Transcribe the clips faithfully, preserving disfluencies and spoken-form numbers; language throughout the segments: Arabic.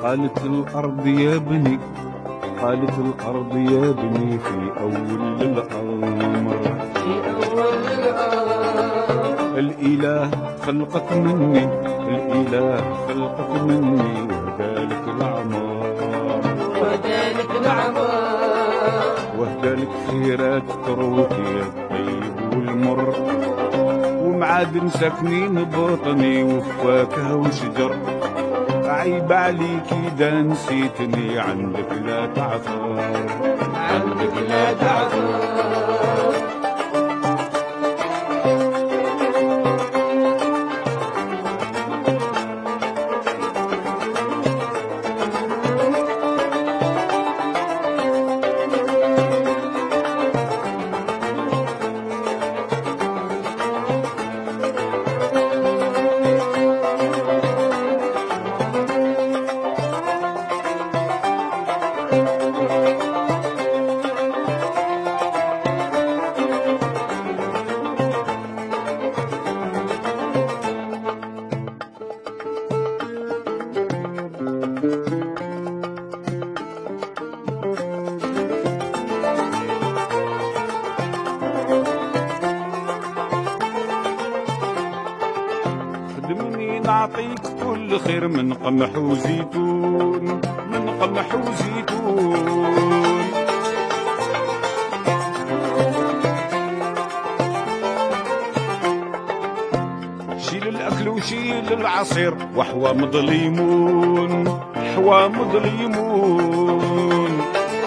قالت الأرض يا ابني، قالت الأرض يا ابني في أول الأمر، في أول الأمر الإله خلقك مني، الإله خلقك مني وهدالك الأعمار، وهدالك الأعمار وهدالك خيرات ثروتي الطيب والمر، ومعادن ساكنين بطني وفواكه وشجر، عيب عليك إذا نسيتني، عندك لا تعثر، عندك لا تعثر. خدمني نعطيك كل خير من قمح وزيتون، من قمح وزيتون، شيل الأكل وشيل العصير وحوامض ليمون، حوامض ليمون،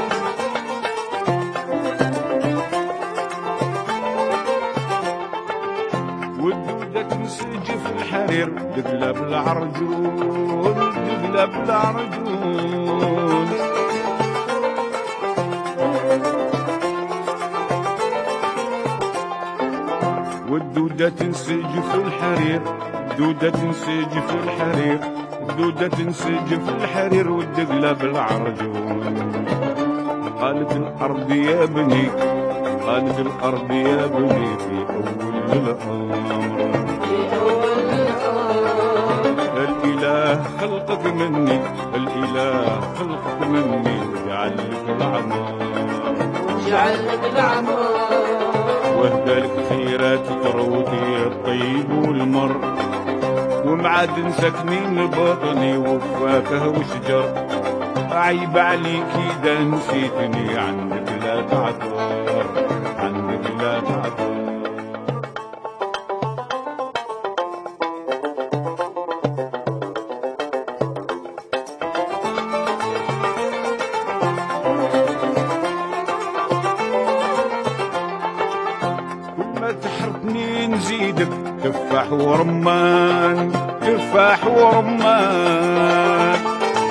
والدودة تنسج في الحرير دقلب العرجون، دقلب العرجون، والدودة تنسج في الحرير، الدودة تنسج في الحرير، الدودة تنسج في الحرير والدقلب العرجون. قالت الأرض يا بني، قالت الأرض يا بني في أول الأمر، في أول الأمر الإله خلقك مني، الإله خلقك مني وجعل لك الأعمار، جعل لك الأعمار وهدالك خيرات ثروتي الطيب والمر، ومعادن ساكنين بطني وفواكه وشجر، عيب عليك إذا نسيتني، عندك لا تعثر، عندك لا تعثر. كل ما تحرتني نزيدك تفاح ورمان، تفاح ورمان،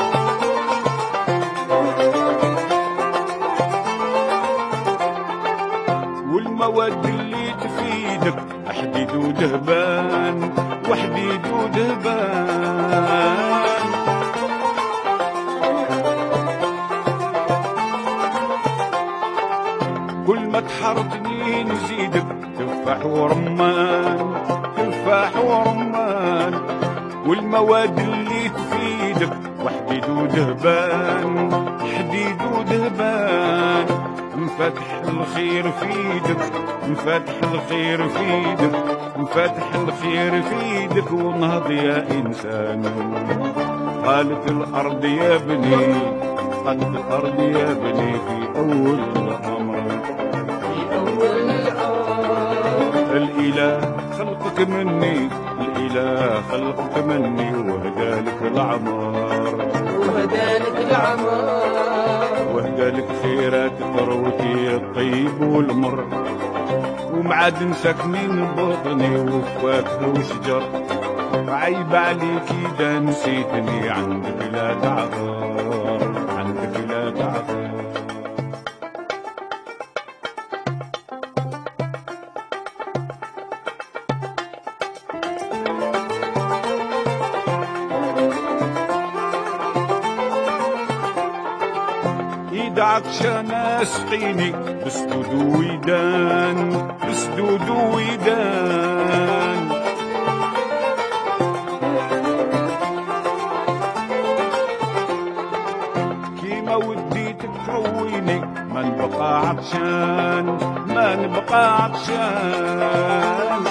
والمواد اللي تفيدك حديد ودهبان، وحديد ودهبان، كل ما تحرتني نزيدك تفاح ورمان، تفاح ورمان، والمواد اللي تفيدك وحديد ودهبان، حديد ودهبان، مفتح الخير في ايدك، مفتح الخير في ايدك، مفتح الخير في ايدك، ونهض يا انسان. قالت الارض يا بني، قالت الارض يا بني في اول الامر، في أول الأمر الاله خلقك مني، الاله خلقك مني وهدالك الاعمار، وهدالك الأعمار وهدالك خيرات ثروتي الطيب والمر، ومعادن ساكنين بطني وفواكه وشجر، عيب عليك إذا نسيتني، عندك لا تعثر، عندك لا تعثر. إيد عطشان اسقيني بسدود ويدان، بسدود ويدان، نبقى عطشان ما نبقى عطشان.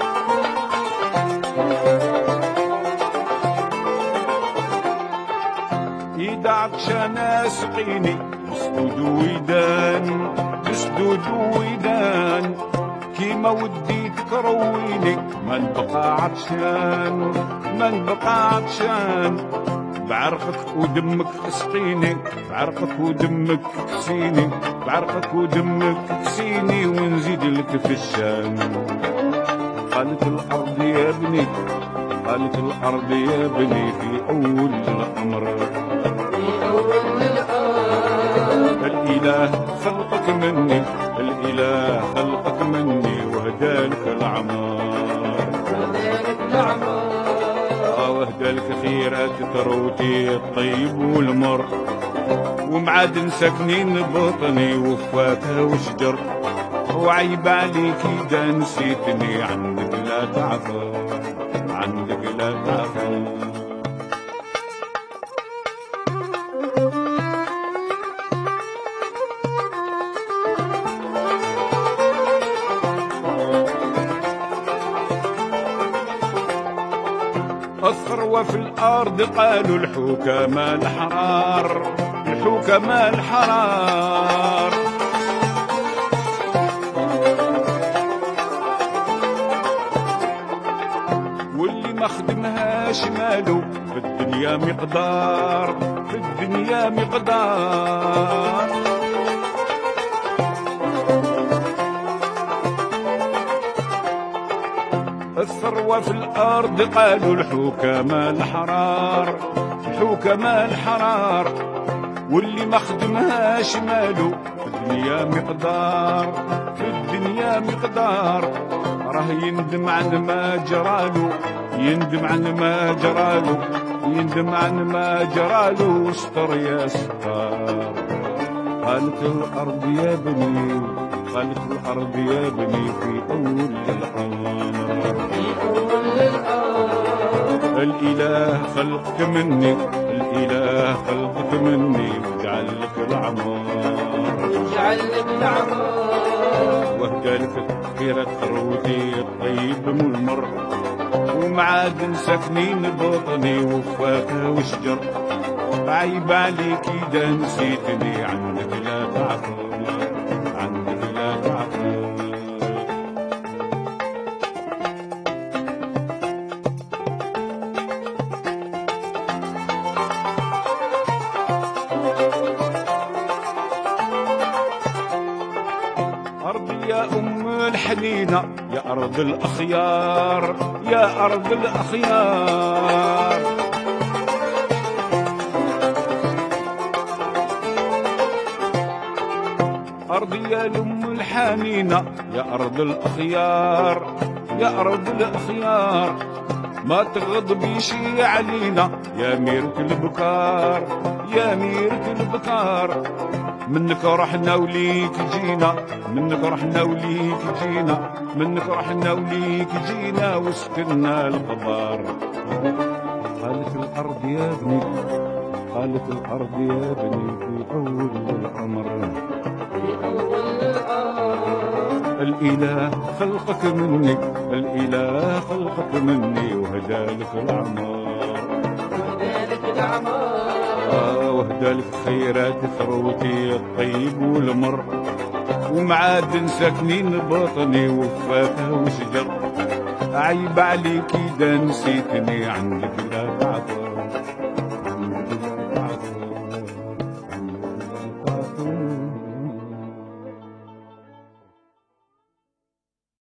إذا عطشان اسقيني بسدود ويدان بسدود ويدان كيما ودي تكرويني ما نبقى عطشان ما نبقى عطشان. بعرقك ودمك اسقيني بعرقك ودمك كسيني بعرقك ودمك كسيني ونزيد لك في الشام. قالت الأرض يا ابني قالت الأرض يا ابني في أول الأمر في أول الأمر الإله خلقك مني الإله خلقك مني وهدالك العمار وهدالك العمار وهدالك خيرات تروتي الطيب والمر ومعادن ساكنين بطني وفاكهة وشجر وعيب عليك إذا نسيتني عندك لا تعفى عندك لا تعفى. الثروة في الأرض قالوا الحكماء الحرار الحكماء الحرار واللي ما خدمهاش مالو في الدنيا مقدار في الدنيا مقدار. الثروة في الأرض قالوا الحكماء الحرار الحكماء الحرار واللي ما خدمهاش مالو في الدنيا مقدار في الدنيا مقدار. راه يندم عن ما جرالو يندم عن ما جرالو يندم عن ما جرالو استر يا ستار. قالت الأرض يا بني قالت الأرض يا بني في أول الأمر في أول الأمر الإله خلقك مني الإله خلقك مني وجعل لك العمار وجعل لك العمار وهدالك خيرة ثروتي الطيب والمر ومعادن ساكنين بطني وفاكهة وشجر. عيب عليك إذا نسيتني عندك لا تعفى عندك لا تعفى. أرضي يا أم الحنينة يا أرض الأخيار يا أرض الأخيار. أرضي يا الأم الحنينة يا أرض الأخيار يا أرض الأخيار. ما تغضبيش علينا يا ميرة البكار يا ميرة البكار. منك رحنا وليك جينا منك رحنا وليك جينا منك رحنا وليك جينا وسكننا القبار. قالت الأرض يا ابني قالت الأرض يا ابني في أول الأمر في أول الأمر الإله خلقك مني الإله خلقك مني وهدالك العمار وهدالك العمار وهدالك خيرات ثروتي الطيب والمر ومعادن ساكنين بطني وفاكهة وشجر. عيب عليك إذا نسيتني عندك لا تعبر